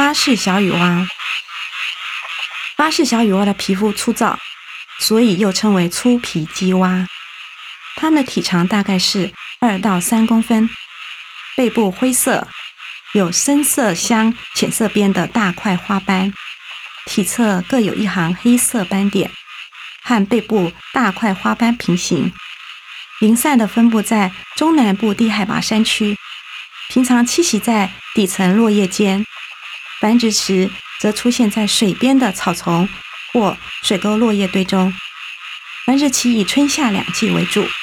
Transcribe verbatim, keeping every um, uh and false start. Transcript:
花式小雨蛙，花式小雨蛙的皮肤粗糙，所以又称为粗皮鸡蛙。它们的体长大概是二到三公分，背部灰色，有深色相浅色边的大块花斑，体侧各有一行黑色斑点，和背部大块花斑平行，零散的分布在中南部低海拔山区，平常栖息在底层落叶间，繁殖时则出现在水边的草丛或水沟落叶堆中。繁殖期以春夏两季为主。